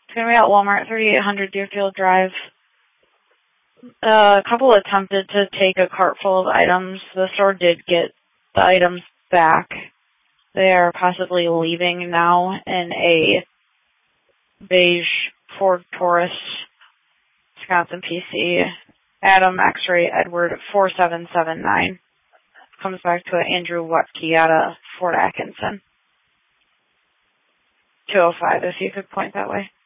It's going to be at Walmart, 3800 Deerfield Drive. A couple attempted to take a cart full of items. The store did get the items back. They are possibly leaving now in a beige Ford Taurus, Wisconsin PC, Adam X-Ray Edward 4779. Comes back to Andrew Wutke out of Fort Atkinson. 205, if you could point that way.